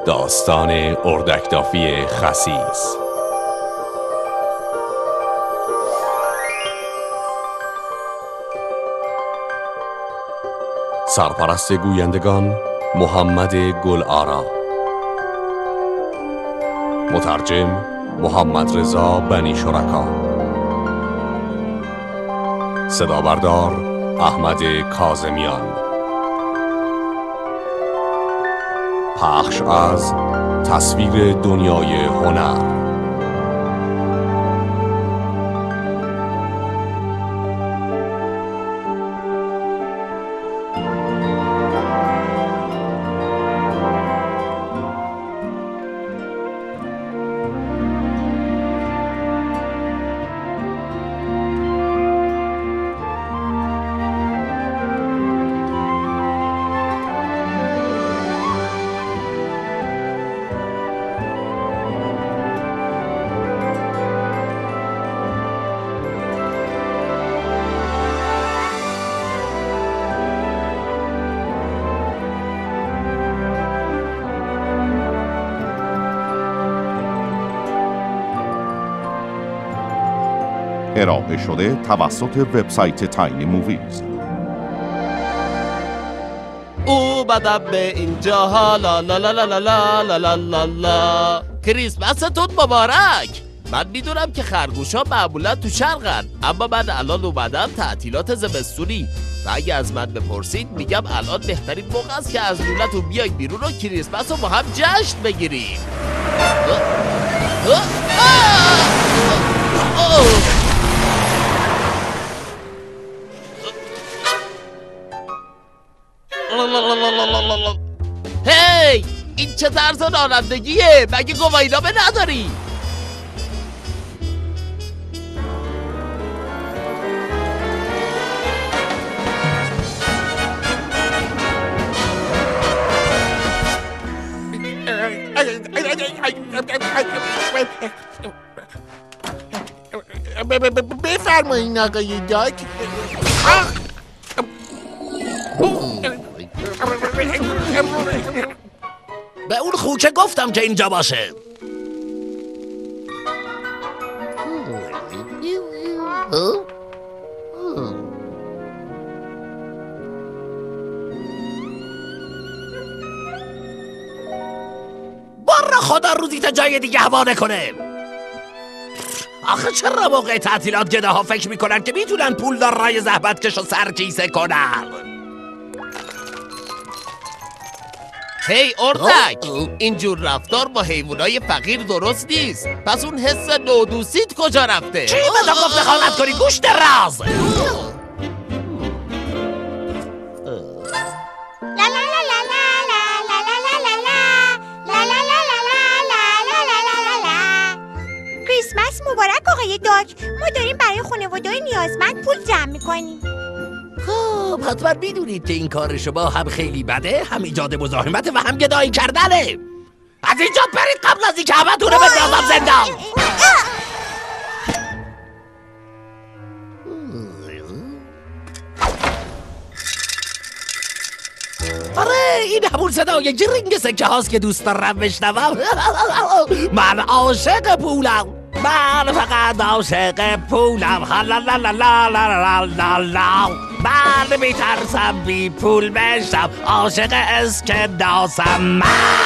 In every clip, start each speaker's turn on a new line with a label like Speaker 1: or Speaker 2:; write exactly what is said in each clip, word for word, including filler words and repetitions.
Speaker 1: داستان اردکدافی خسیس. سرپرست گویندگان محمد گلآرا، مترجم محمد رضا بنی شرکا، صدا بردار احمد کاظمیان، پخش از تصویر دنیای هنر.
Speaker 2: ارائه شده توسط وبسایت تاینی موویز.
Speaker 3: او بدم به اینجا لا لا لا لا لا لا لا لا لا لا. کریسمستون مبارک. من میدونم که خرگوشا معمولا تو شرقن، اما من الان اومدم تعطیلات زمستونی و اگه از من بپرسید میگم الان بهترین موقع است که از لولتون بیاید بیرون و کریسمس رو با هم جشن بگیریم. هی این چه طرز رانندگیه؟ مگه گواهینامه نداری؟
Speaker 4: بفرمایین آقای داک.
Speaker 5: به اون خوکه گفتم که اینجا باشه. برا خدا روزی تا جای دیگه حواله کنه. آخه چرا موقع تعطیلات گده ها فکر میکنن که میتونن پول دار رای زحمتکش و سرکیسه کنن؟
Speaker 3: هی اردک، اینجور رفتار با حیوانای فقیر درست نیست. پس اون حس نودوسیت کجا رفته؟
Speaker 5: چی بدا گفت دخالت کنی گوشت راز؟
Speaker 6: کریسمس مبارک آقای داک. ما داریم برای خانواده‌های نیازمند پول جمع میکنیم.
Speaker 5: خب حتما میدونید که این کار شما هم خیلی بده، هم ایجاد مزاحمت و هم گدایی کردنه. از اینجا برید قبل از اینکه همه تونه بندازم زندان. آره این همون صدای جرینگ سکه هاست که دوست دارم بشنوم. من عاشق پولم، من فقط عاشق پولم. لا لا لا لا لا لا لا. من میترسم بی پول بشم، عاشق اسکناسم.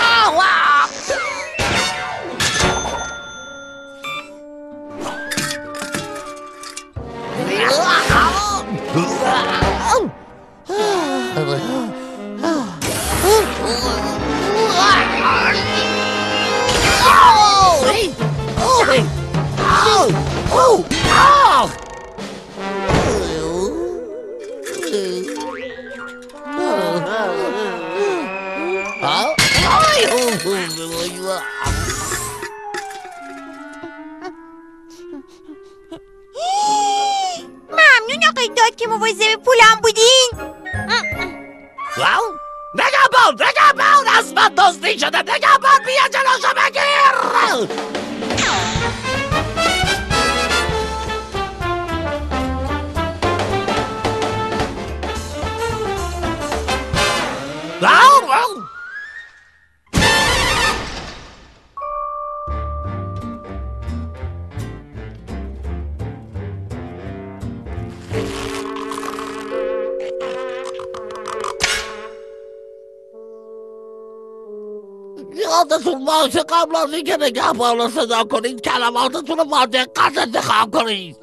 Speaker 6: ممنون آقای داک که مواظب پولم بودین.
Speaker 5: نگهبان نگهبان از من دزدی شده. نگهبان بیا جلوشو بگیر. یادتون باشه قبل از اینکه نگهبان رو صدا کنید کلماتتون رو با دقت انتخاب کنید.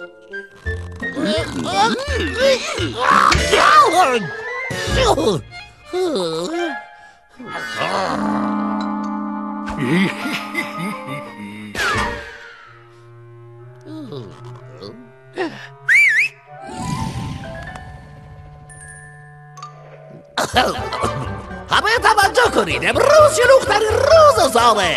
Speaker 5: همه توجه کنید، امروز شلوغ‌ترین روز ساله.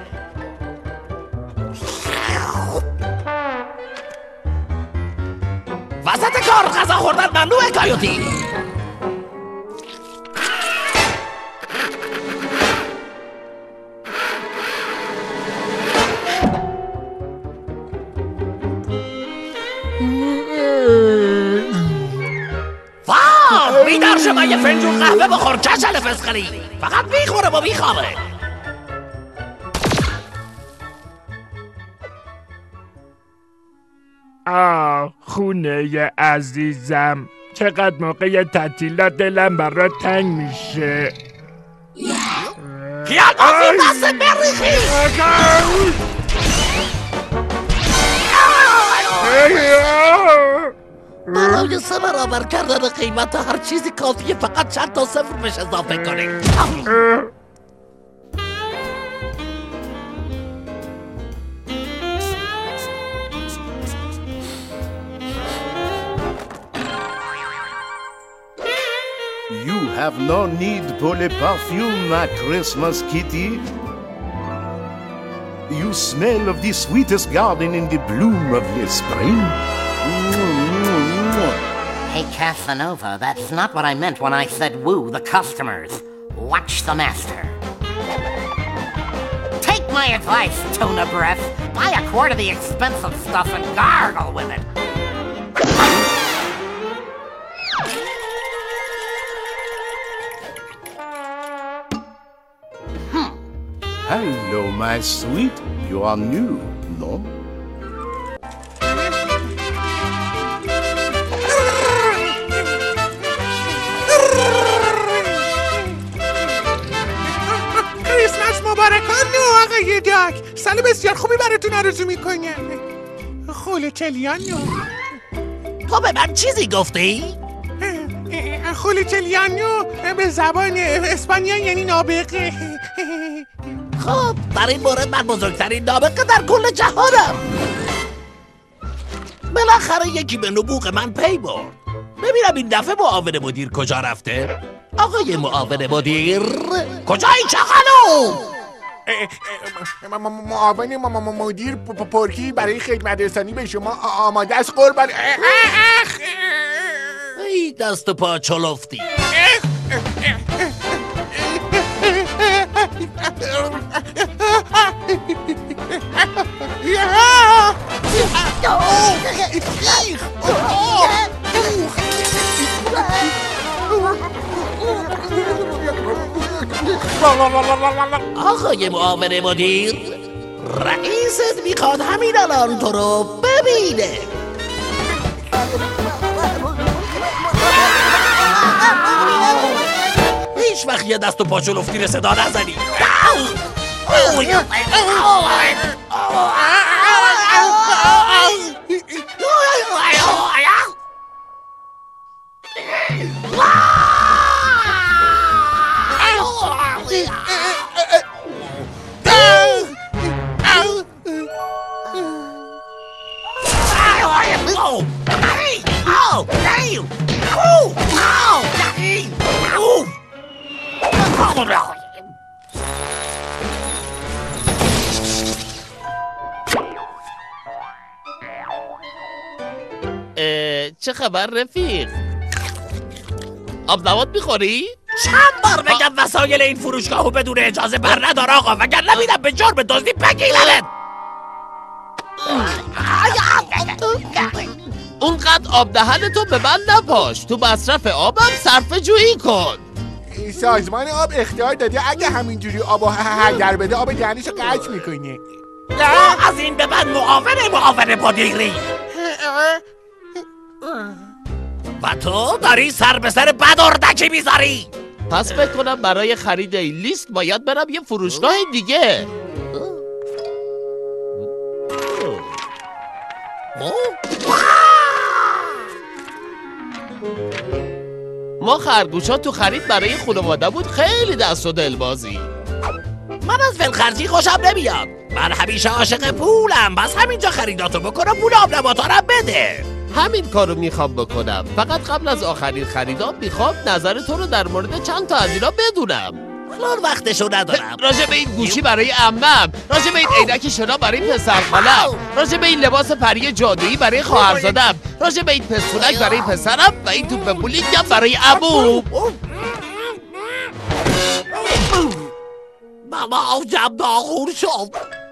Speaker 5: وسط کار غذا خوردن ممنوعه کایوتی. فام بیدار شما یه فنجون قهوه بخور چشل فسقلی، فقط میخوره با میخوابه.
Speaker 7: آه خونه عزیزم، چقدر موقع تعطیلات دلم برات تنگ میشه.
Speaker 5: کیان آفی دست بریخی. برای سه برابر کردن قیمت هر چیزی کافیه فقط چند تا صفر بهش اضافه کنی.
Speaker 8: You have no need for the perfume, my Christmas kitty. You smell of the sweetest garden in the bloom of the spring.
Speaker 9: Hey, Casanova, that's not what I meant when I said woo the customers. Watch the master. Take my advice, tuna breath. Buy a quart of the expensive stuff and gargle with it.
Speaker 8: Hello, my sweet. You are new, no?
Speaker 4: کریسمس مبارک نو آقای داک. سال بسیار خوبی براتون آرزو میکنم. خول چلیانو.
Speaker 5: تو به من چیزی گفتی؟
Speaker 4: خول چلیانو به زبان اسپانیایی یعنی نابغه.
Speaker 5: خب در این مورد من بزرگترین نابغه در کل جهانم. بالاخره یکی به نبوغ من پی برد. ببینم این دفعه معاون مدیر کجا رفته؟ آقای معاون مدیر کجایی چخانو؟
Speaker 4: معاون مدیر پرکی برای خدمت رسانی به شما آماده است قربان.
Speaker 5: ای دست و پا چلفتی. آقای معاون مدیر، رئیست میخواد همین الان تو رو ببینه. هیچ وقت یه دست و پاچو لفتی صدا نزنی.
Speaker 3: چه خبر رفیق؟ آب نبات میخوری؟
Speaker 5: چند بار بگم وسایل این فروشگاهو بدون اجازه بر ندار آقا، وگرنه میدم به جرم دزدی بگیرنت.
Speaker 3: اونقدر آب دهن تو به من نپاش، تو مصرف آبم صرفه جویی کن.
Speaker 4: سازمان آب اختیار داده اگه همینجوری آب و هدر بده آب دهنشو قطع میکنه.
Speaker 5: از این به بعد معاون معاون مدیری و تو داری سر به سر بد اردکی میذاری.
Speaker 3: پس فکر کنم برای خرید این لیست باید برم یه فروشگاه دیگه. ما خرگوشا تو خرید برای خانواده بود خیلی دست و دل بازی.
Speaker 5: من از ولخرجی خوشم نمیاد. من همیشه عاشق پولم. بس همینجا خریداتو بکنم، پول آب نباتارم بده.
Speaker 3: همین کارو میخوام بکنم. فقط قبل از آخرین خریدام میخوام نظر تو رو در مورد چند تا از اینا بدونم.
Speaker 5: الان وقتشو ندارم.
Speaker 3: راجع به این گوشی برای عمم، راجع به این عینک شنا برای پسر خالم، راجع به این لباس پری جادویی برای خواهرزادم، راجع به این پستونک برای پسرم و این توپ بولینگم برای عموم.
Speaker 5: بابا جب داغور شد.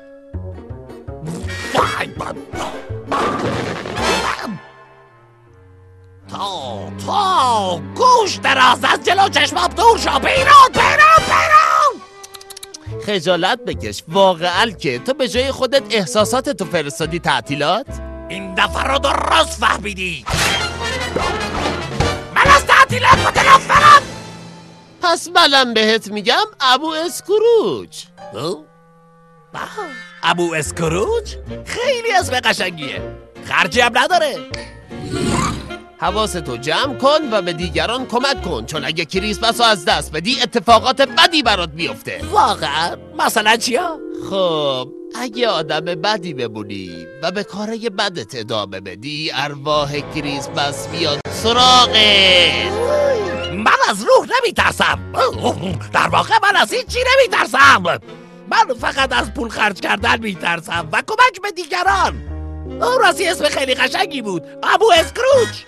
Speaker 5: تا تا گوش دراز از جلو چشمم دور شو. بیرون بیرون بیرون.
Speaker 3: خجالت بکش. واقعا که تو به جای خودت احساسات تو فرستادی تعطیلات؟
Speaker 5: این دفعه رو درست فهمیدی. من از تعطیلات متنفرم.
Speaker 3: پس منم بهت میگم ابو اسکروج.
Speaker 5: ابو اسکروج؟ خیلی اسم قشنگیه. خرجی هم نداره.
Speaker 3: حواستو جمع کن و به دیگران کمک کن، چون اگه کریسمس رو از دست بدی اتفاقات بدی برات بیفته.
Speaker 5: واقعا؟ مثلا چیا؟
Speaker 3: خب اگه آدم بدی بمونی و به کارای بدت ادامه بدی، ارواح کریسمس میاد سراغت.
Speaker 5: من از روح نمیترسم. در واقع من از هیچ چی نمیترسم. من فقط از پول خرج کردن میترسم و کمک به دیگران. اون راستی اسم خیلی قشنگی بود، ابو اسکروج.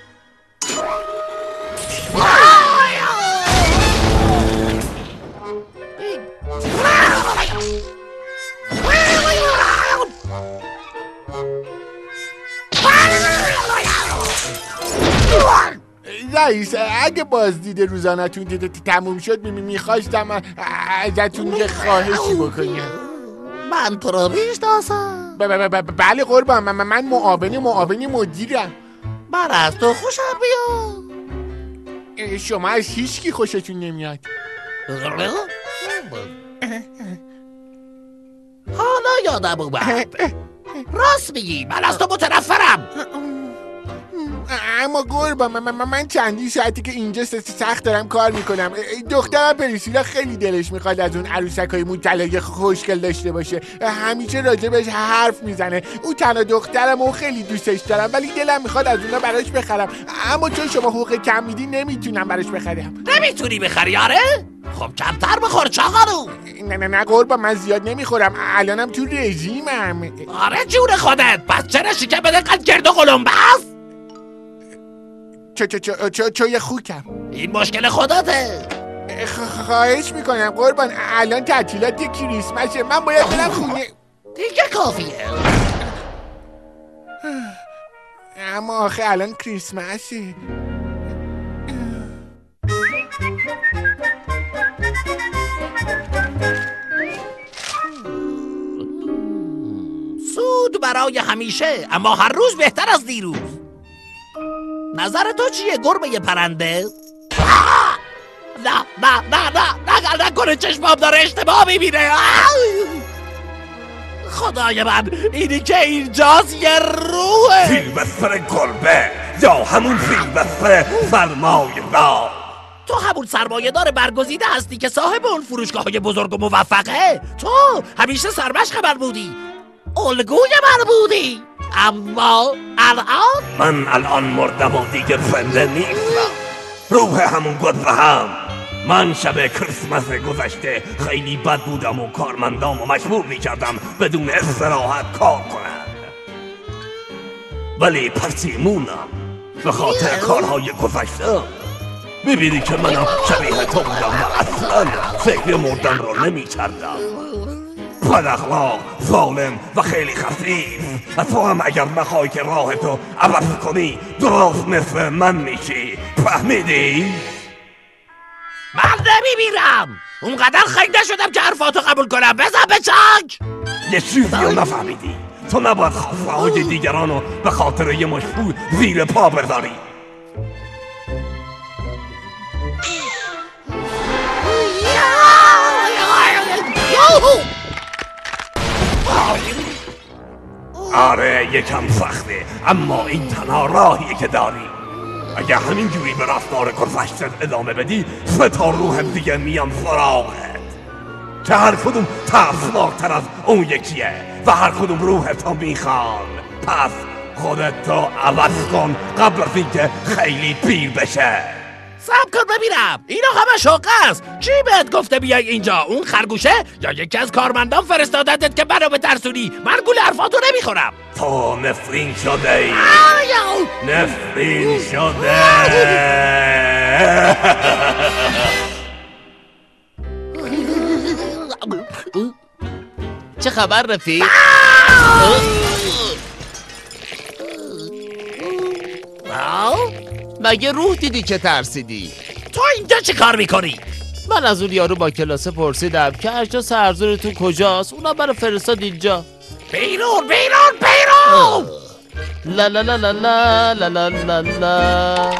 Speaker 7: رئیس، اگه بازدید روزانه‌تون تموم شد میخواستم ازتون یه خواهشی بکنم.
Speaker 5: من تو رو میشناسم.
Speaker 7: بله قربان، من من معاون معاون مدیرم.
Speaker 5: من از تو خوشم میاد.
Speaker 7: شما از هیچکی خوشتون نمیاد.
Speaker 5: حالا یادم اومد. راست میگی، من از تو متنفرم.
Speaker 7: اما قربان، من, من, من چندی ساعتی که اینجا سخت دارم کار میکنم. دخترم پریسیلا خیلی دلش میخواد از اون عروسکای موطلای خوشگل داشته باشه. همیشه راجبش حرف میزنه. اون تنها دخترم و خیلی دوستش دارم، ولی دلم میخواد از اونا براش بخرم. اما چون شما حقوق کم میدی نمیتونم براش بخرم.
Speaker 5: نمیتونی بخری آره؟ خب کمتر بخور چاقارو.
Speaker 7: نه نه نه قربان، من زیاد نمیخورم. الانم تو رژیمم.
Speaker 5: آره جون خودت. پس چرا شکم بده قد گرد و قلمبه است؟
Speaker 7: چو چو چو چو چو یه خوکم.
Speaker 5: این مشکل خودته.
Speaker 7: خواهش میکنم قربان، الان تعطیلات کریسمسه، من باید برم خونه.
Speaker 5: دیگه کافیه.
Speaker 7: اما آخه الان کریسمسه.
Speaker 5: سود برای همیشه، اما هر روز بهتر از دیروز. نظر تو چیه گربه پرنده؟ نه نه نه نه نه نکنه چشمام داره اشتباه میبینه. خدای من، اینی که اینجاست یه روحه.
Speaker 10: فیلبستر گربه یا همون فیلبستر سرمایه دار.
Speaker 5: تو همون سرمایه دار برگزیده هستی که صاحب اون فروشگاه های بزرگ و موفقه. تو همیشه سرمشق من بودی، الگوی من بودی، اما الان
Speaker 10: من الان مردم و دیگه زنده نیستم. روح همون گذره هم. من شب کریسمس گذشته خیلی بد بودم و کارمندام و مجبور میکردم بدون استراحت کار کنند، ولی پرسیمونم به خاطر کارهای گذشته. میبینی که منم شبیه تو بودم و اصلا فکر مردن رو نمیکردم. بد اخلاق، ظالم و خیلی خفیف. و تو هم اگر بخوای که راه تو عوض کنی درست مثل من میشی. فهمیدی؟
Speaker 5: من نمیمیرم. اونقدر خنگ نشدم که حرفاتو قبول کنم. بزن به چنگ.
Speaker 10: یه چیزی رو نفهمیدی. تو نباید خواسته های دیگران رو به خاطر یه مشت پول زیر پا بذاری. آره یکم سخته، اما این تنها راهیه که داری. اگه همینجوری به رفتار گذشتت ادامه بدی، سه تا روح دیگه میان سراغت که هر کدوم ترسناکتر از اون یکیه و هر کدوم روحتو میخوان. پس خودتو عوض کن قبل از اینکه خیلی پیر بشه.
Speaker 5: صبر کن ببینم، اینا همه شوقه است. چی بهت گفته بیای اینجا؟ اون خرگوشه یا یکی از کارمندان فرستادتت که منو بترسونی؟ من گول حرفاتو نمیخورم.
Speaker 10: تو نفرین شده ای، نفرین شده.
Speaker 3: چه خبر رفیق؟ مگه روح دیدی که ترسیدی؟
Speaker 5: تو اینجا چی کار میکنی؟
Speaker 3: من از اون یارو با کلاسه پرسیدم که اجناس ارزونتون کجاست، اونا منو فرستاد اینجا.
Speaker 5: بیرون بیرون بیرون.
Speaker 3: لا لا لا لا لا لا لا لا.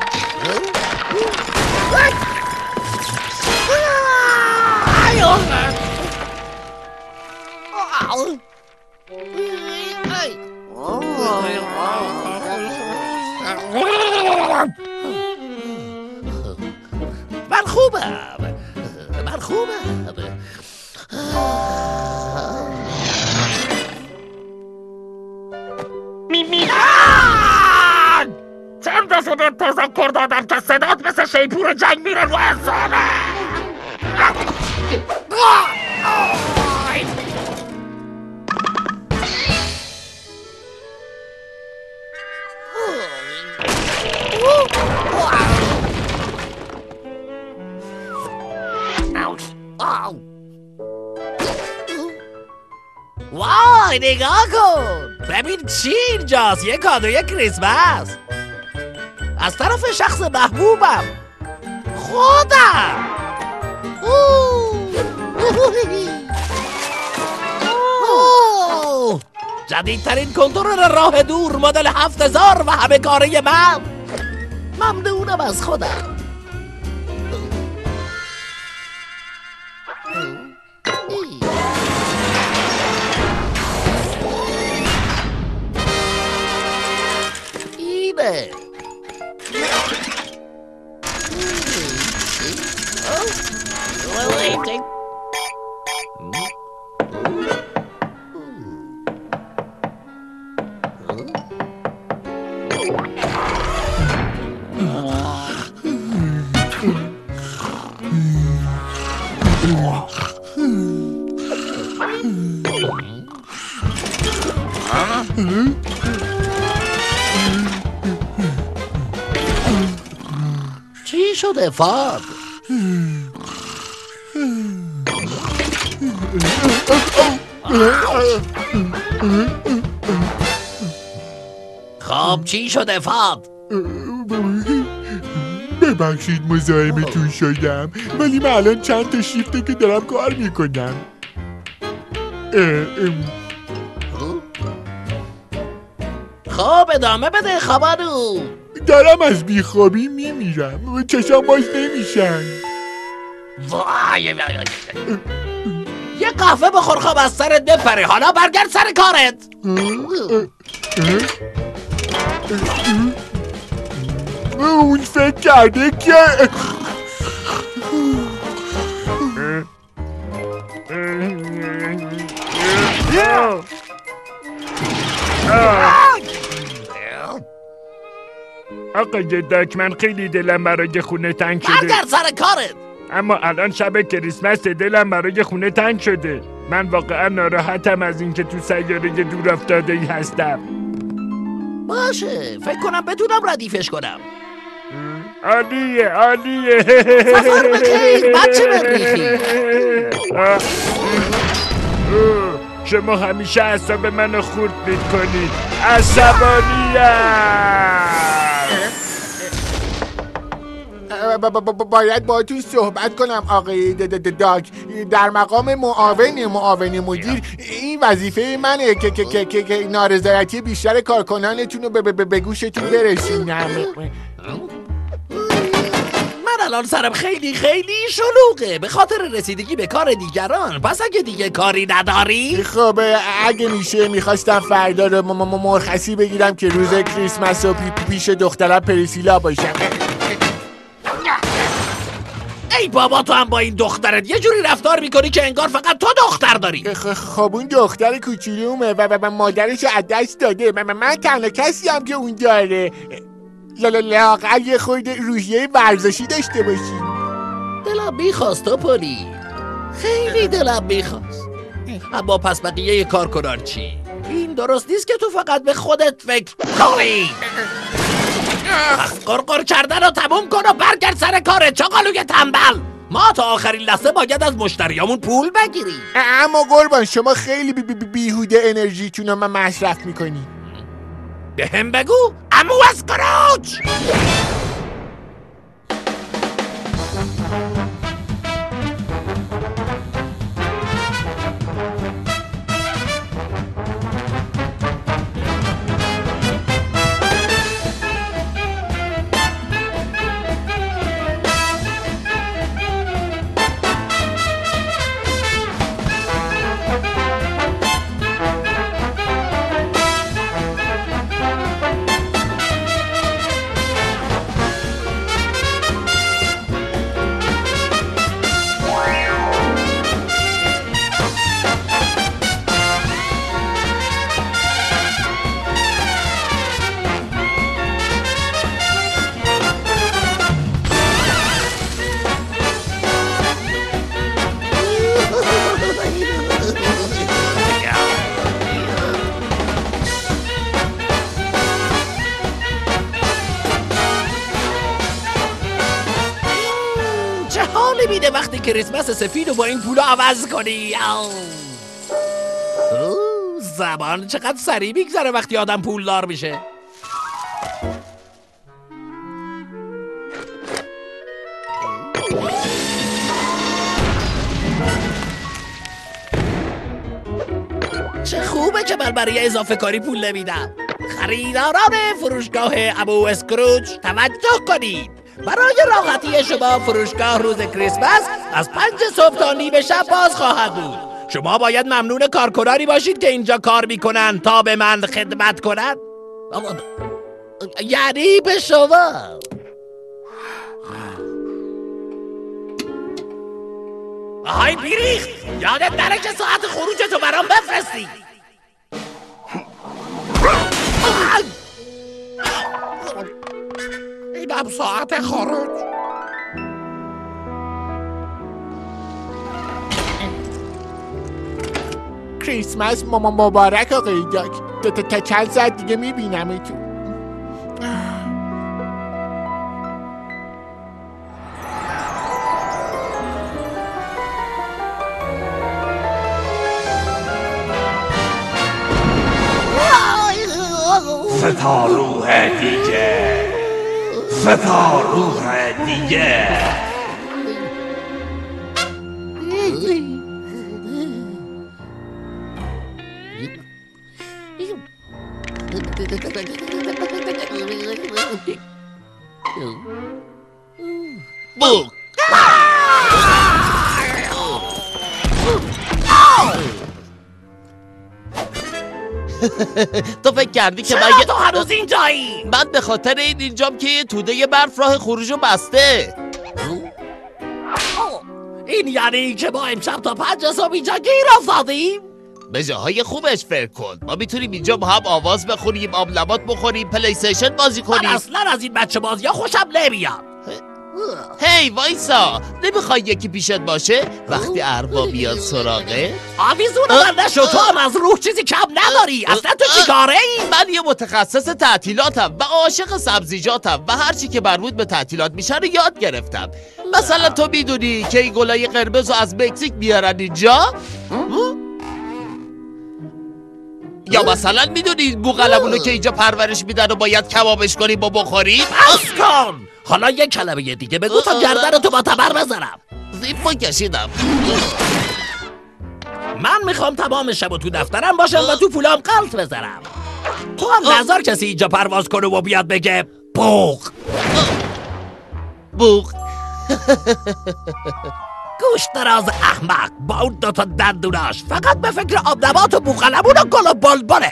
Speaker 5: من خوبم، من خوبم.
Speaker 4: چند دفعه بهت تذکر دادم که صدات مثل شیپور جنگ میره رو انسانه.
Speaker 5: وای نگاه کن، ببین چی اینجاست، یه کادوی کریسمس از طرف شخص محبوبم، خودم. جدیدترین کنترل راه دور مدل هفت هزار و همه کاره من. ممنونم از خودم. اینه چی شده فاد؟ خب چی شده فاد؟
Speaker 7: ببخشید مزاحمتون شدم، ولی من الان چند تا شیفته که دارم کار میکنم.
Speaker 5: خب ادامه بده خبرو.
Speaker 7: دارم از بیخوابی میمیرم، چشم باز نمیشن.
Speaker 5: وای یه قهوه بخور خواب از سرت بپره، حالا برگرد سر کارت.
Speaker 7: اون فکر کرده که آقای داک، من خیلی دلم برای خونه تنگ شده.
Speaker 5: برگرد سر کارت.
Speaker 7: اما الان شب کریسمس، دلم برای خونه تنگ شده. من واقعا ناراحتم از اینکه تو سیاره دور افتاده ای هستم.
Speaker 5: باشه، فکر کنم بتونم ردیفش کنم.
Speaker 7: عالیه عالیه.
Speaker 5: سفر بخیر بچه مریخی.
Speaker 7: شما همیشه اعصاب منو خورد میکنید. عصبانیم.
Speaker 11: باید با تو صحبت کنم آقای داک. در مقام معاون معاون مدیر این وظیفه منه که که که که, که نارضایتی بیشتر کارکنانتون رو به گوشتون برسونم.
Speaker 5: من الان سرم خیلی خیلی شلوغه به خاطر رسیدگی به کار دیگران. پس اگه دیگه کاری نداری؟
Speaker 11: خب اگه میشه میخواستم فردا رو مرخصی بگیرم که روز کریسمس و پی پیش دخترم پریسیلا باشم.
Speaker 5: ای بابا تو هم با این دخترت یه جوری رفتار میکنی که انگار فقط تو دختر داری.
Speaker 11: خب اون دختر کوچولومه و, و مادرش از دست داده. من, من تنها کسی هم که اون داره. لااقل یه خورده روحیه ورزشی داشته باشی.
Speaker 5: دلم میخواست تو پولی، خیلی دلم میخواست. اما پس بقیه کارکنان چی؟ این درست نیست که تو فقط به خودت فکر کنی. پس قرقر کردن رو تموم کن و برگرد سر کارت چاقالوی تنبل. ما تا آخرین لحظه باید از مشتریامون پول بگیریم.
Speaker 11: اما قربان شما خیلی بی بی بی بیهوده انرژیتون رو من مصرف میکنی.
Speaker 5: به هم بگو عمو اسکروچ. میده وقتی کریسمس سفید رو با این پولا عوض کنی. زبان چقدر سریع میگذره وقتی آدم پولدار میشه. چه خوبه که من برای اضافه کاری پول نمیدم. خریداران فروشگاه ابو اسکروچ توجه کنید. برای راحتی شما فروشگاه روز کریسمس از پنج صبح تا نیم شب باز خواهد بود. شما باید ممنون کارکنانی باشید که اینجا کار میکنن تا به من خدمت کنن. یعنی به شما. آهای بیریخت، یادت نره که ساعت خروجتو برام بفرستی. اینم ساعت خروج.
Speaker 11: کریسمس ماما مبارک آقای داک. تا چند ساعت دیگه میبینم ایتون.
Speaker 10: سه تا روح دیگه، سه تا روح دیگه.
Speaker 3: بو تو فکر کردی که من
Speaker 5: چرا تو هنوز اینجایی؟
Speaker 3: من به خاطر این اینجام که یه توده برف راه خروجو بسته.
Speaker 5: این یعنی که ما امشب تا پنج صبح اینجا گیر افتادیم؟
Speaker 3: به جاهای خوبش فکر کن. ما میتونیم اینجا با هم آواز بخونیم، آب نبات بخوریم، پلی استیشن بازی کنیم.
Speaker 5: من اصلا از این بچه بازی ها خوشم نمیاد.
Speaker 3: هی وایسا، نمیخوای یکی پیشت باشه وقتی اروا بیاد سراغه؟
Speaker 5: آویزون من نشو، تو هم از روح چیزی کم نداری. اصلا تو چی کاره ای؟
Speaker 3: من یه متخصص تعطیلاتم و عاشق سبزیجاتم و هرچی که مربوط به تعطیلات میشه رو یاد گرفتم. مثلا تو میدونی که این گلای قرمز رو از مکزیک بیارن اینجا؟ یا مثلا میدونی بوقلمونو که اینجا پرورش میدن و باید کبابش کنیم و بخوریم؟
Speaker 5: بس کن! حالا یک کلمه دیگه بگو تا گردن تو با تبر بزنم.
Speaker 3: زیپا کشیدم.
Speaker 5: من میخوام تمام شب تو دفترم باشم و تو پولام قلط بزنم. تو هم نظر کسی اینجا پرواز کنه و بیاد بگه بوق
Speaker 3: بوق.
Speaker 5: گوش دراز احمق با اون دوتا دندوناش فقط به فکر آب نبات و بوقلمون و گل و بلبله.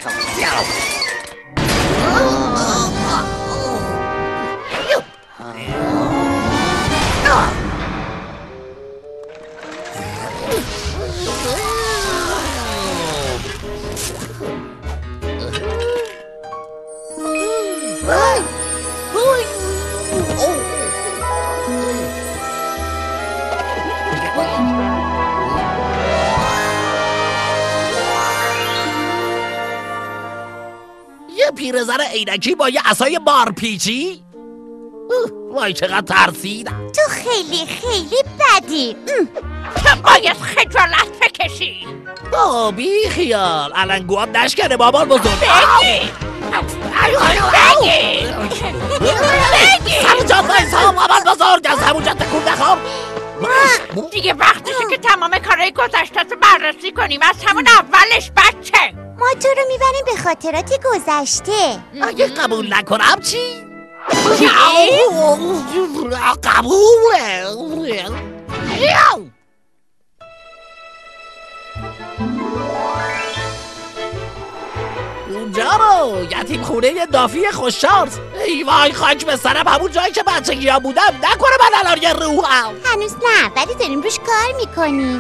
Speaker 5: یه پیرزن عینکی با یه عصای مارپیچی؟ وای چقدر ترسیدم.
Speaker 6: تو خیلی خیلی بدی.
Speaker 12: تو باید خجالت بکشی.
Speaker 5: آه بی خیال علنگوها نشکنه بابان بزرگ.
Speaker 12: بگی بگی بگی
Speaker 5: سمجاد بایسا بابان بزرگ از همونجا تکون نخور.
Speaker 12: دیگه وقتشه که تمام کارهای گذشتت رو بررسی کنیم از همون اولش بچه.
Speaker 6: ما تو رو میبریم به خاطرات گذشته.
Speaker 5: اگه قبول نکنم چی؟
Speaker 12: چی؟
Speaker 5: قبوله. اونجا رو یتیم خونه دافی خوششانس. ای وای خاک به سرم همون جایی که بچگی ها بودم. نکنه من الان یه روحم.
Speaker 6: هنوز نه ولی داریم روش کار میکنیم.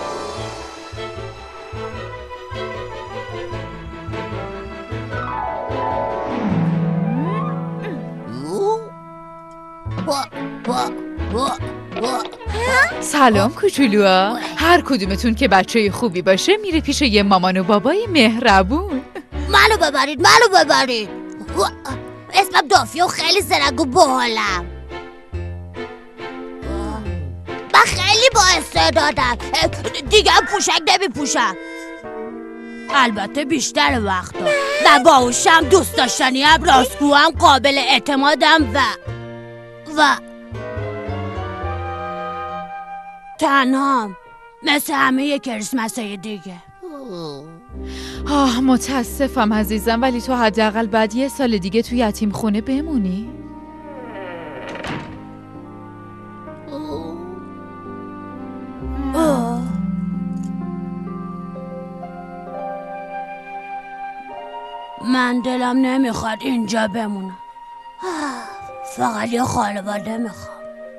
Speaker 13: سلام کوچولوها. هر کدومتون که بچه خوبی باشه میره پیش یه مامان و بابای مهربون.
Speaker 6: منو ببرید منو ببرید. اسمم دافیه و خیلی زرنگ و باحالم. من خیلی با استعدادم. دیگه هم پوشک نمی پوشم. البته بیشتر وقتا من باهوشم، دوست داشتنیم، راستگوام، قابل اعتمادم و و تنهام مثل همه کریسمسای دیگه.
Speaker 13: آه متاسفم عزیزم ولی تو حداقل بعد یه سال دیگه تو یتیم خونه بمونی.
Speaker 6: آه. من دلم نمیخواد اینجا بمونم. فقط یه خانواده میخوام.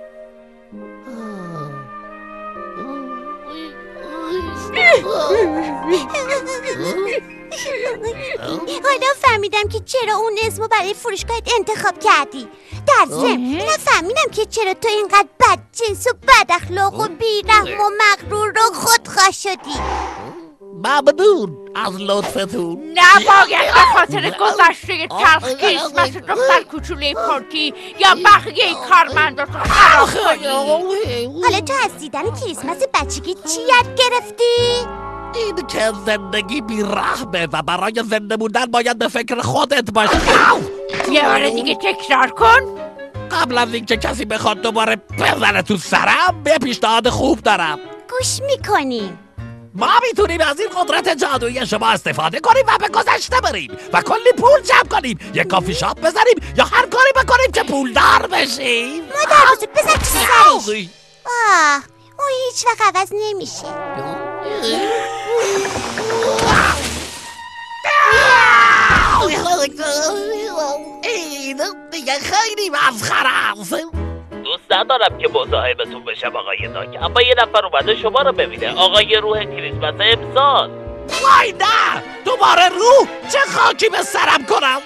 Speaker 6: حالا فهمیدم که چرا اون اسمو برای فروشگاهت انتخاب کردی. در ضمن اینا فهمیدم که چرا تو اینقدر بدجنس و بد اخلاق و بی‌رحم و مغرور و خودخواه شدی.
Speaker 5: ممنون از لطفتون.
Speaker 12: نباید به خاطر گذشته تلخ کریسمس دختر کوچولوی پارتی یا بقیه کارمندات رو خراب کنی.
Speaker 6: حالا تو از دیدن کریسمس بچگی چی یاد گرفتی؟
Speaker 5: این که زندگی بی‌رحمه و برای زنده بودن باید به فکر خودت باشی.
Speaker 12: یه بار دیگه تکرار کن.
Speaker 5: قبل از اینکه کسی بخواد دوباره بزنه تو سرم یه پیشنهاد خوب دارم.
Speaker 6: گوش میکنیم.
Speaker 5: ما میتونیم از این قدرت جادویی شما استفاده کنیم و به گذشته بریم و کلی پول جمع کنیم، یه کافی شاپ بزنیم یا هر کاری بکنیم که پولدار بشیم.
Speaker 6: مادر بزرگ بزن تو سرش. آه اون هیچ وقت عوض نمیشه.
Speaker 5: این دیگه خیلی مسخره است.
Speaker 3: دوست ندارم که مزاحمتون بشم آقای داک، اما یه نفر اومده شما رو ببینه، آقای روح کریسمس امسال.
Speaker 5: وای نه دوباره روح، چه خاکی به سرم کنم.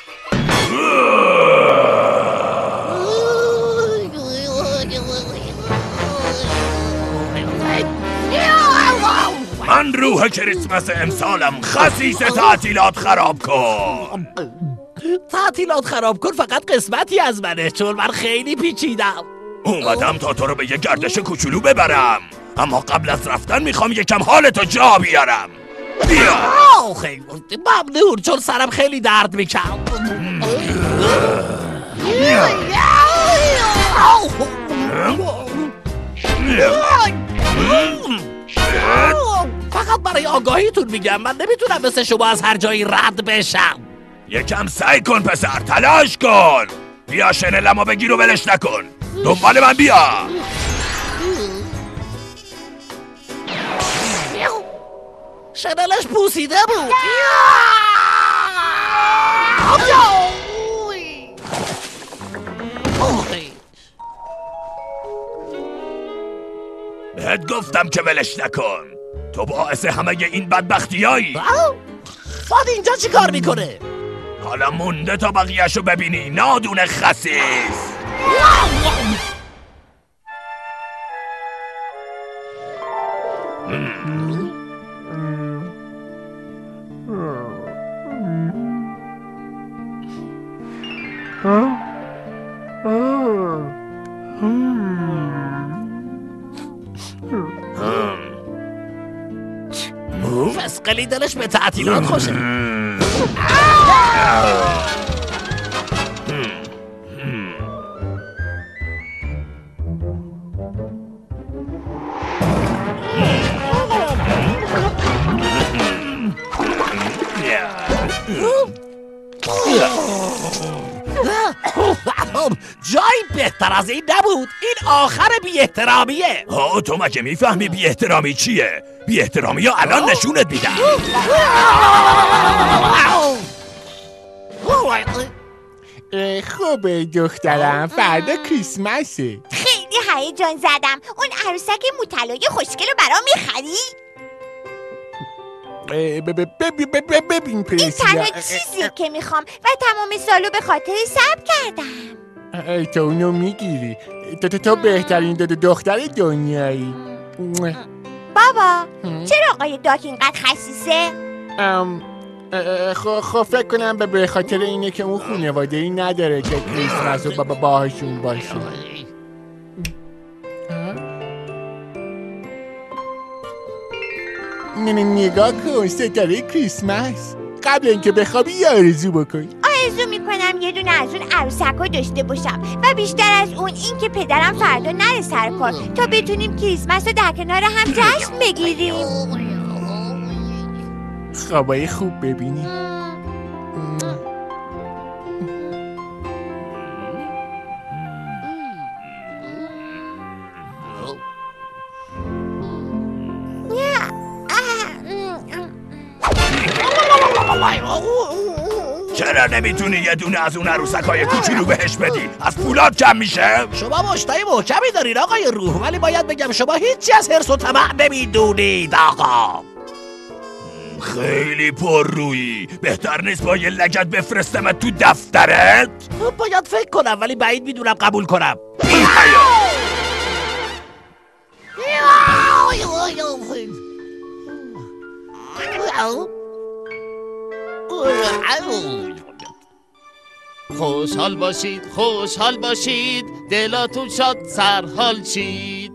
Speaker 10: من روح کریسمس امسالم، خسیس تعطیلات خراب کن.
Speaker 5: تعطیلات خراب کن فقط قسمتی از منه، چون من خیلی پیچیدم.
Speaker 10: اومدم تا تو رو به یه گردش کوچولو ببرم، اما قبل از رفتن میخوام یکم حالتو جا بیارم. بیا.
Speaker 5: خیلی ممنون، چون سرم خیلی درد میکنم. فقط برای آگاهیتون میگم من نمیتونم مثل شما از هر جایی رد بشم.
Speaker 10: یکم سعی کن پسر، تلاش کن. بیا شنلمو بگیر و ولش نکن. دنبال من بیا.
Speaker 5: شنلش پوسیده بود.
Speaker 10: بهت گفتم که ولش نکن. تو باعث همه این بدبختیایی.
Speaker 5: فاد اینجا چی کار میکنه؟
Speaker 10: حالا مونده تا بقیهشو ببینی نادون خسیس.
Speaker 5: فسقلی دلش به تعطیلات خوشه. جایی بهتر از این نبود. این آخر بی احترامیه.
Speaker 10: ها تو مگه میفهمی بی احترامی چیه؟ بی احترامی ها الان نشونت میدم.
Speaker 11: خوبه دخترم، فردا کریسمسه.
Speaker 14: خیلی هیجان زدم. اون عروسک موطلای خوشگل رو برام میخری؟
Speaker 11: ببین پرسیا،
Speaker 14: این تنها چیزیه که میخوام و تمام سالو به خاطر صبر کردم.
Speaker 11: تو اونو میگیری. تو تو تو بهترین دختر دنیایی.
Speaker 14: بابا چرا آقای داک اینقدر خسیسه؟
Speaker 11: خب فکر کنم به خاطر اینه که اون خانواده ای نداره که کریسمس رو بابا باهاشون باشه. نه نه نگاه کن، ستاره کریسمس. قبل اینکه بخوابی یه آرزو بکن.
Speaker 14: آرزو میکنم یه دونه از اون عروسک‌ها داشته باشم و بیشتر از اون این که پدرم فردا نره سر کار تا بتونیم کریسمس رو در کنار هم جشن بگیریم.
Speaker 11: خوابای خوب ببینی.
Speaker 10: چرا نمیتونی یه دونه از اون عروسکای کوچولو بهش بدی؟ از پولات کم میشه؟
Speaker 5: شما مشتای محکمی دارین آقای روح، ولی باید بگم شما هیچی از حرص و طمع نمیدونید آقا.
Speaker 10: خیلی پر رویی. بهتر نیست با یه لگد بفرستمت تو دفترت؟
Speaker 5: باید فکر کنم ولی بعید میدونم قبول کنم.
Speaker 10: این
Speaker 3: خوشحال باشید، خوشحال باشید، دلاتون شاد سرحال شید.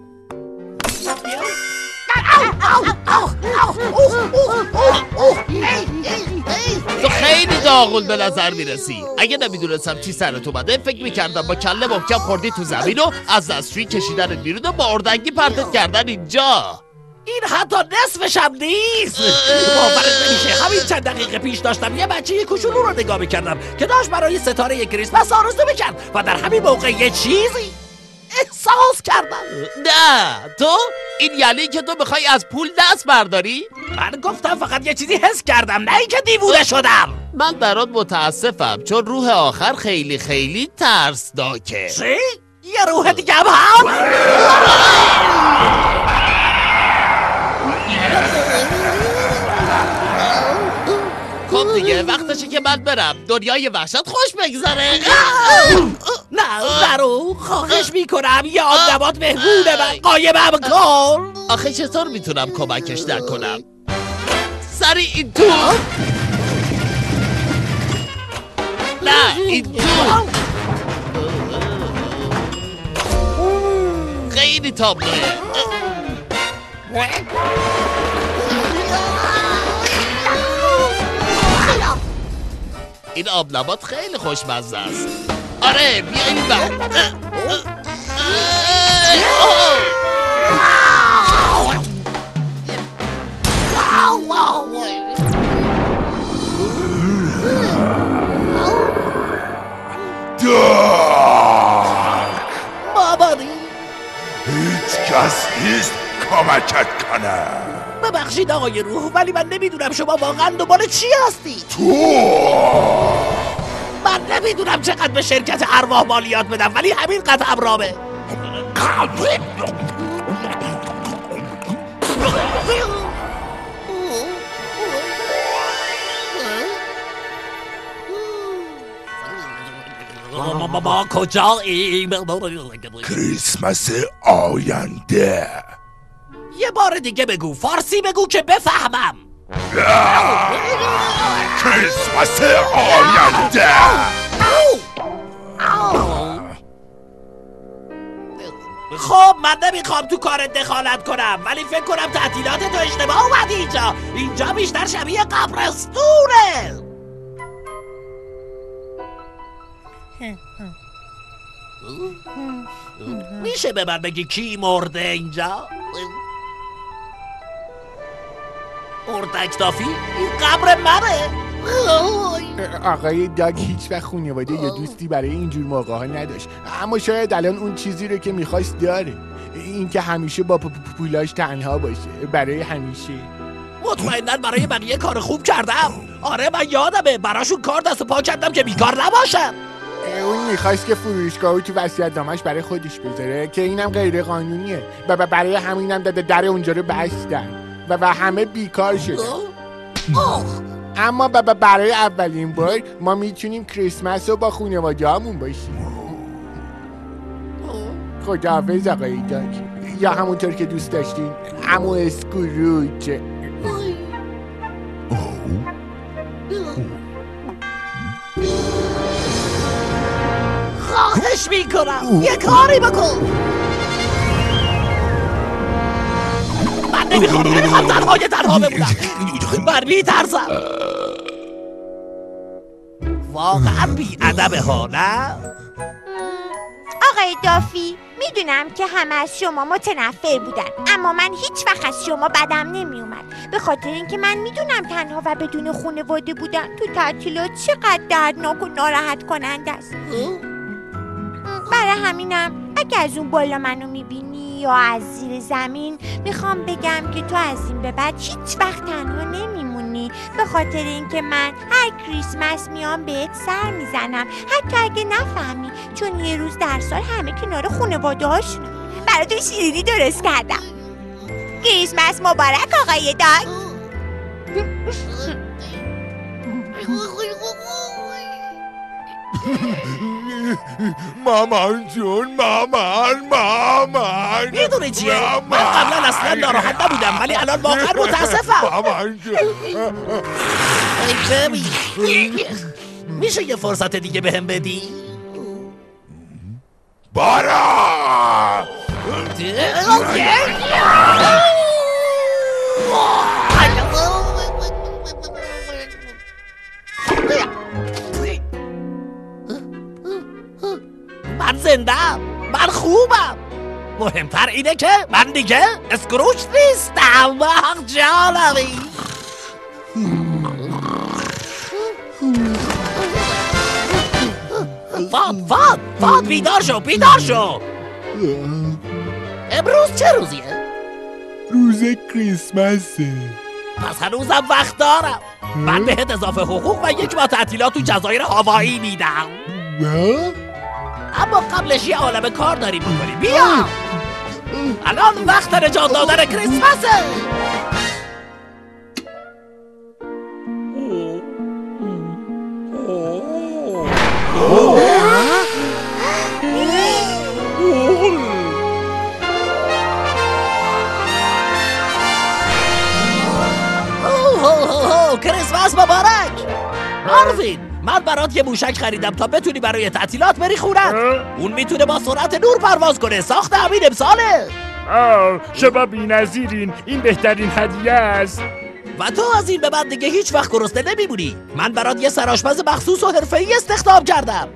Speaker 3: تو خیلی داغون به نظر میرسی. اگه نمیدونستم چی سرت اومده فکر میکردم با کله محکم خوردی تو زمین و از دستشویی کشیدنت بیرون و با اردنگی پرتت کردن اینجا.
Speaker 5: این حتی نصفش هم نیست. باورت نمیشه همین چند دقیقه پیش داشتم یه بچه کوچولو رو نگاه میکردم که داشت برای ستاره کریسمس آرزو میکرد و در همین موقع یه چیزی احساس کردم.
Speaker 3: نه تو این یعنی که تو بخوای از پول دست برداری؟
Speaker 5: من گفتم فقط یه چیزی حس کردم، نه اینکه دیوونه شدم.
Speaker 3: من برات متاسفم چون روح آخر خیلی خیلی ترسناکه.
Speaker 5: چی؟ یه روح دیگه هم هم؟
Speaker 3: خب دیگه وقتشه که من برم دنیای وحشت خوش بگذره.
Speaker 5: نه نرو، خواهش میکنم یه آدمات مهمونه من قایمم کن.
Speaker 3: آخه چطور میتونم کمکش نکنم؟ سری این تو. نه این تو خیلی تابلوه. این آب نبات خیلی خوشمزه است. آره بیا این بر.
Speaker 10: کس نیست کمکت کنه.
Speaker 5: ببخشید آقای روح، ولی من نمیدونم شما واقعا دنبال چی هستی؟
Speaker 10: تو
Speaker 5: من نمیدونم چقدر به شرکت ارواح مالیات بدم، ولی همین قطع ابرامه. ما, ما کجاییم؟
Speaker 10: کریسمس آینده.
Speaker 5: یه بار دیگه بگو، فارسی بگو که بفهمم.
Speaker 10: کریسمس آینده.
Speaker 5: خب من نمیخوام تو کارت دخالت کنم، ولی فکر کنم تعطیلات تو اشتباه اومدی اینجا. اینجا بیشتر شبیه قبرستونه. میشه به من بگی کی مرده اینجا؟ اردک دافی؟ این قبر منه.
Speaker 11: آقای داگ هیچ وقت خانواده یا دوستی برای اینجور موقع ها نداشت، اما شاید الان اون چیزی رو که میخواست داره، این که همیشه با پولاش تنها باشه برای همیشه.
Speaker 5: مطمئناً برای بقیه کار خوب کردم. آره من یادمه، براشون کار دست و پا کردم که بیکار نباشم.
Speaker 11: اون میخواست که فروشگاهو تو وصیت‌نامه‌اش برای خودش بذاره که اینم غیر قانونیه و برای همینم در در اونجا رو بستن و و همه بیکار شدن. اما بابا برای اولین بار ما میتونیم کریسمس رو با خانواده همون باشیم. خداحافظ آقای داگ، یا همونطور که دوست داشتین عمو اسکروج.
Speaker 5: خواهش میکنم یه کاری بکن. من نمیخوام نمیخوام تنها یه تنها بمونم. من میترسم. واقعا بی ادبه ها نه؟
Speaker 14: آقای دافی میدونم که همه از شما متنفر بودن، اما من هیچ وقت از شما بدم نمی اومد، به خاطر اینکه من میدونم تنها و بدون خانواده بودن تو تعطیلات چقدر دردناک و ناراحت کننده است. برای همینم اگه از اون بالا منو میبینی یا از زیر زمین، میخوام بگم که تو از این به بعد هیچ وقت تنها نمیمونی، به خاطر اینکه من هر کریسمس میام بهت سر میزنم، حتی اگه نفهمی، چون یه روز در سال همه کنار خانواده هاشونم. براتون شیرینی درست کردم. کریسمس مبارک آقای داگ.
Speaker 10: مامان جون، مامان مامان.
Speaker 5: میدونی چیه؟ من قبلا اصلا ناراحت نبودم، ولی الان واقعا متاسفم.
Speaker 10: مامان جون.
Speaker 5: ای ببی، میشه یه فرصت دیگه بهم بدی؟
Speaker 10: بارا
Speaker 5: من زندم، من خوبم. مهمتر اینه که من دیگه اسکروج نیستم. جانمی فاد فاد فاد بیدار شو بیدار شو. امروز چه روزیه؟
Speaker 11: روز کریسمسه.
Speaker 5: پس هنوزم وقت دارم. من بهت اضافه حقوق و یک ماه تعطیلات تو جزایر هاوایی میدم. اما قبلش یه عالم کار داریم میکنیم. بیا الان وقت نجات دادن کریسمسه. کریسمس مبارک. آرزین، من برات یه موشک خریدم تا بتونی برای تعطیلات بری خونت. اون میتونه با سرعت نور پرواز کنه. ساخت همین امساله.
Speaker 15: آه، شما بی‌نظیرین. این بهترین هدیه است.
Speaker 5: و تو از این به بعد دیگه هیچ وقت گرسنه نمیمونی. من برات یه سرآشپز مخصوص و حرفه‌ای استخدام کردم.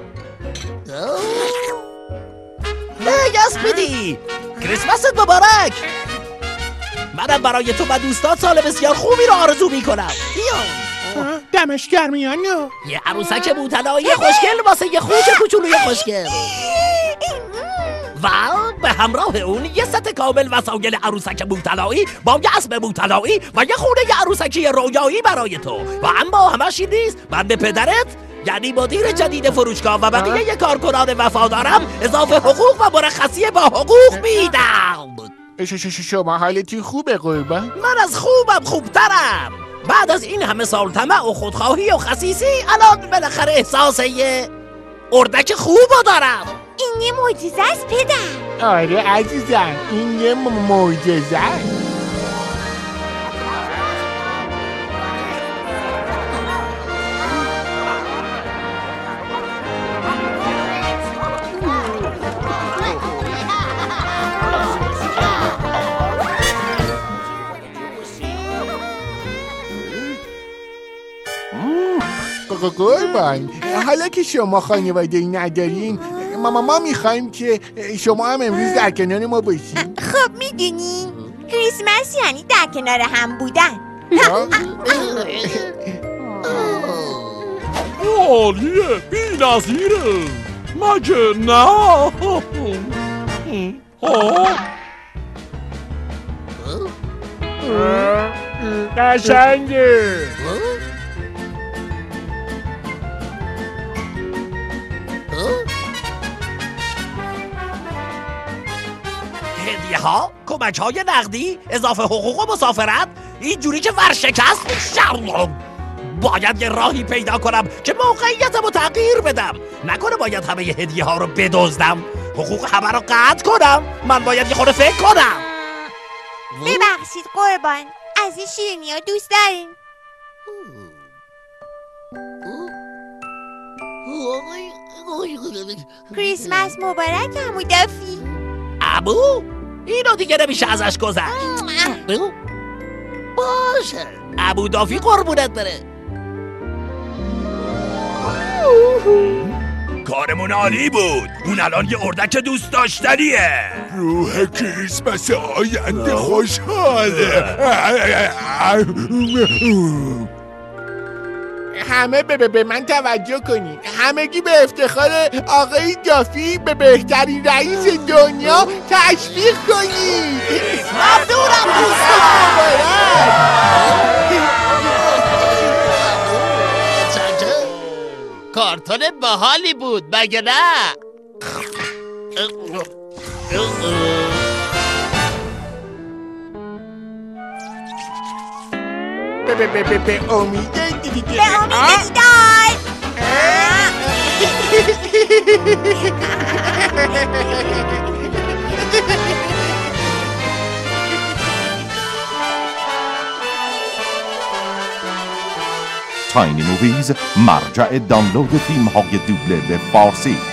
Speaker 5: هی اسپیدی، کریسمست مبارک. منم برای تو و دوستات سال بسیار خوبی رو آرزو میکنم. بیا
Speaker 4: دمش گرمیانو.
Speaker 5: یه عروسک بوتلایی خوشگل واسه یه خوک کوچولوی خوشگل. و به همراه اون یه ست کامل وسایل عروسک بوطلایی با یه اسب بوطلایی و یه خونه ی عروسکی رویایی برای تو. و اما همش این نیست، من به پدرت یعنی مدیر جدید فروشگاه و بقیه یه کارکنان وفادارم اضافه حقوق و مرخصی با حقوق میدم.
Speaker 11: شما حالتی خوبه قربان؟
Speaker 5: من از خوبم خوبترم. بعد از این همه سال طمع و خودخواهی و خسیسی الان بالاخره احساس یه اردک خوبو دارم.
Speaker 14: این یه معجزه است پدر.
Speaker 11: آره عزیزم، این یه معجزه است. قربان، حالا که شما خانواده ای ندارین، ماما ما میخوایم که شما هم امروز در کنار ما باشین.
Speaker 14: خب میدونی کریسمس یعنی در کنار هم بودن.
Speaker 10: عالیه، بی نظیره مگه نه؟
Speaker 15: قشنگه.
Speaker 5: هدیه ها، کمک های نقدی، اضافه حقوق و مسافرت، اینجوری که ورشکست میشم. باید یه راهی پیدا کنم که موقعیتم رو تغییر بدم. نکنه باید همه هدیه ها رو بدزدم، حقوق همه رو قطع کنم. من باید یه خورده فکر کنم.
Speaker 14: ببخشید قربان، از این شیرینی ها دوست دارین؟ کریسمس مبارک عمو دافی.
Speaker 5: عمو؟ اینو دیگه نمیشه ازش گذشت. باشه عمو دافی قربونت بره.
Speaker 10: کارمون عالی بود. اون الان یه اردک دوست داشتنیه.
Speaker 7: روح کریسمس آینده خوشحاله. همه به, به من توجه کنید. همگی به افتخار آقای دافی به بهترین رئیس دنیا تشویق کنید.
Speaker 5: ممنونم دوستان.
Speaker 3: کارتون باحالی بود مگه نه؟
Speaker 7: به به به به به امید دیدی
Speaker 14: به امید دیدار.
Speaker 2: تاینی موویز، مرجع دانلود فیلم های دوبله به فارسی.